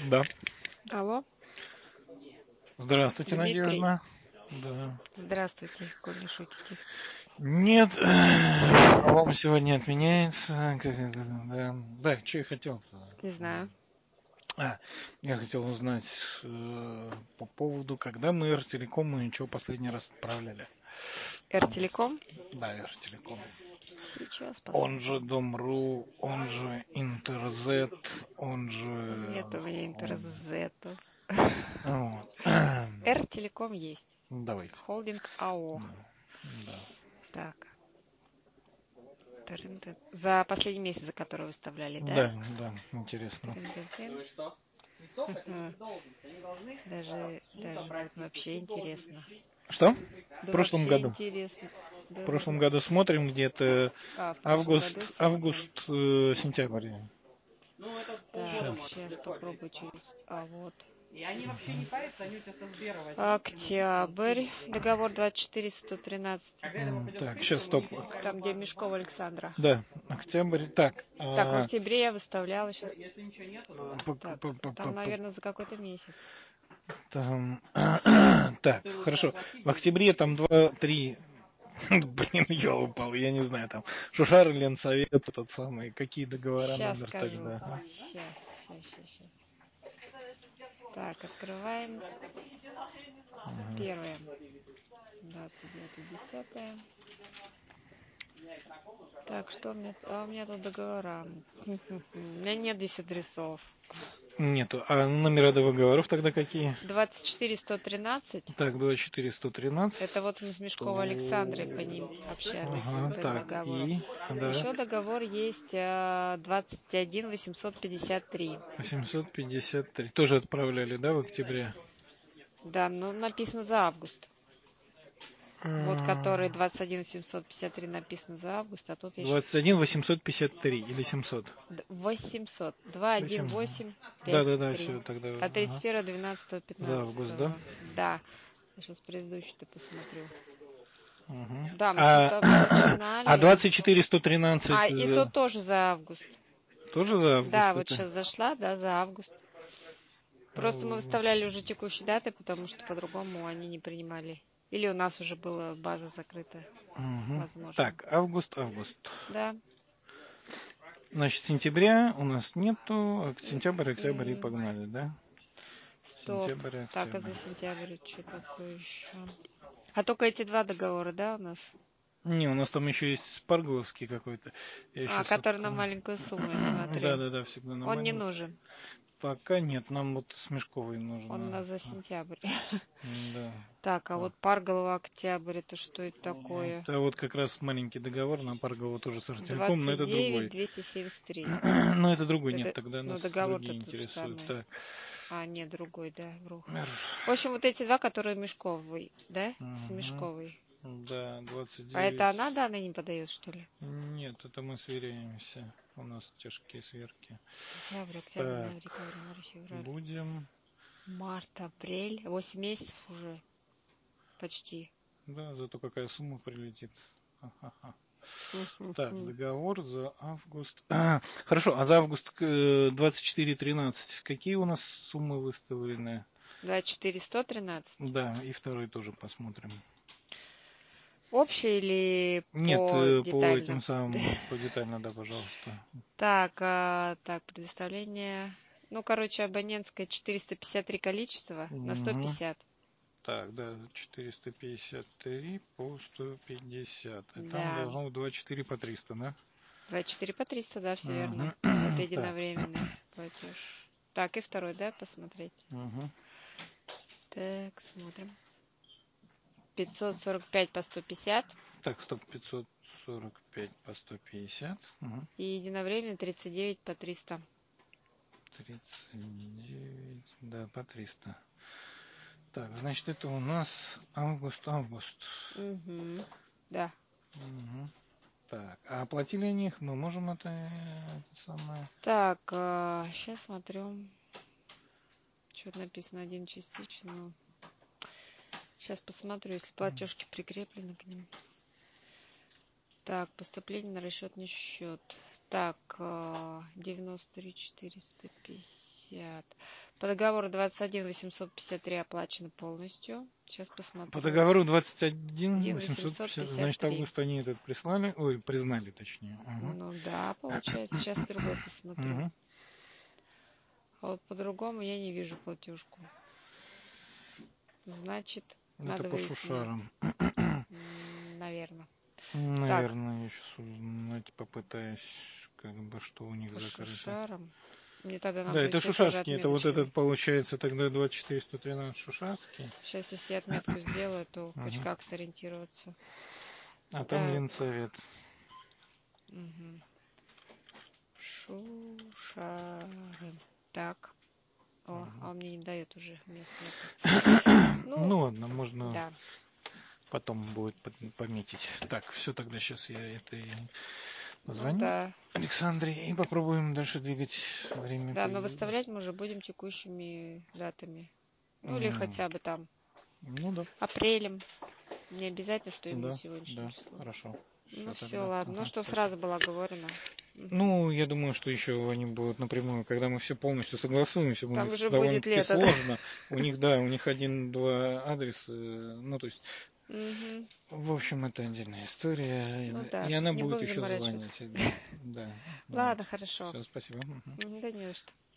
Да. Алло, Здравствуйте, Дмитрий. Надежда. Да. Здравствуйте, коль не шутите. Нет, вам сегодня отменяется. Да, да, что я хотел-то? Не знаю. Я хотел узнать по поводу, когда мы Ростелеком и что последний раз отправляли. Эр-телеком? Да, Ростелеком. Сейчас Он же посмотрим. Дом.ру, он же Интерзет, он же... Нет у меня интерзета. Вот. Эр-телеком есть. Давайте. Холдинг АО. Да. Так. Тырын-тын. За последний месяц, за который выставляли, да? Да, да, интересно. Тырын-тын-тын. Даже вот вообще интересно. Что? В Да прошлом вообще году. интересно. В Да. прошлом году смотрим где-то В прошлом август, году смотрим. август, сентябрь. Так, сейчас попробую через... вот. И они вообще не парятся, они у тебя со Сбера. Октябрь. Договор 24113. Так, сейчас, стоп. Там, где Мешкова Александра. Да, октябрь. Так. Так, в октябре я выставляла сейчас. Так, там, наверное, за какой-то месяц. Там, так, хорошо. В октябре там 2-3. Блин, ёлопал, я не знаю, там Шушар, Ленсовет, этот самый, какие договора, Сейчас номер скажу. тогда. Сейчас. Так, открываем. Первое. 29.10. Так, что у меня? У меня тут договора. У меня нет здесь адресов. Нету. А номера договоров тогда какие? 24113. Так, 24113. Это вот мы с Мешковой Александрой по ним общались. Ага, По так, договору. да. Еще договор есть 21853. 853. Тоже отправляли, да, в октябре? Да, но написано за август. Вот который 21753 написано за август, а тут я сейчас 21 853 или 700? 800. 21853. Да, все, тогда. А 31 12 15. За август, да? Да. Я сейчас предыдущий-то посмотрю. Угу. Да, мы с ним там узнали. А 24 113 и то тоже за август. тоже за август? Да, вот сейчас зашла, да, за август. Просто мы выставляли уже текущие даты, потому что по-другому они не принимали. Или у нас уже была база закрыта. Возможно. Так, август. Да. Значит, сентября у нас нету, сентябрь, октябрь и погнали, да? Стоп. Сентябрь, Так, а за сентябрь что такое еще? А только эти два договора, да, у нас? Не, у нас там еще есть Спарголовский какой-то. Который на маленькую сумму, я смотрю. Да, всегда на Он не маленькую. нужен. Пока нет, нам вот с Мешковой нужно. Он у нас за сентябрь. Да. Так, а вот Парголова октябрь, это что это такое? Это вот как раз маленький договор на Парголова тоже с Артелеком, но это 29 другой. 273. Но это другой, нет, тогда Ну, нас договор-то другие тот же интересуют. самый. Так. Нет, другой, да, вру. В общем, вот эти два, которые Мешковый, да? С Мешковой. Да, 29. А это она данные не подает, что ли? Нет, это мы сверяемся. У нас тяжкие сверки. Октябрь, ноябрь, декабрь, январь, февраль. Будем. Март, апрель. 8 месяцев уже. Почти. Да, зато какая сумма прилетит. Так, договор за август. Хорошо, а за август 24.13 какие у нас суммы выставлены? 24113. Да, и второй тоже посмотрим. Общий или Нет, по по детально? этим самым, по детально, да, пожалуйста. Так, предоставление. Ну, короче, абонентское 453 количество на 150. Так, да, 453 по 150. И Да. там должно быть 24 по 300, да? 24 по 300, да, все верно. Это единовременный платеж. Так, и второй, да, посмотреть? Так, смотрим. 545 по 150. Так, стоп, 545 по 150. И единовременный 39 по 300. 39, да, по 300. Так, значит, это у нас август. Да. Так, а оплатили о них мы можем это самое? Так, сейчас смотрю. Что-то написано один частично. Сейчас посмотрю, если платежки прикреплены к ним. Так, поступление на расчетный счет. Так, 93 450. 50. По договору 21 853 оплачено полностью. Сейчас посмотрю. По договору 21 850, 853. значит, август они этот прислали, ой, признали точнее. Ну да, получается. Сейчас другой посмотрю. А вот по-другому я не вижу платежку. Значит, Это надо по выяснить. Шушарам. Наверное. Наверное, я сейчас узнать попытаюсь, как бы, что у них По закрыто. Шушарам. Мне тогда надо Да, будет это себе тоже шушарский, это вот отметочками. этот получается тогда 24-113 шушарский. Сейчас, если я отметку сделаю, то хоть как-то ориентироваться. А там Ленсовет. Шушары. Так. О, а он мне не дает уже место. Ну ладно, можно Да. потом будет пометить. Так, все, тогда сейчас я это и позвоню Ну, да. Александре и попробуем дальше двигать время. Да, но выставлять мы уже будем текущими датами. Ну или хотя бы там. Ну да. Апрелем. Не обязательно, что именно Да, сегодняшнее число. Хорошо. Ну все, ладно. Ну, чтобы сразу было оговорено. Ну, я думаю, что еще они будут напрямую, когда мы все полностью согласуемся, Там будет уже будет довольно-таки лето. сложно. У них, да, у них 1-2 адреса, ну, то есть, в общем, это отдельная история, Ну да, и она не будет будем еще заморачиваться. звонить. Да. Ладно, хорошо. Все, спасибо. Да не за что.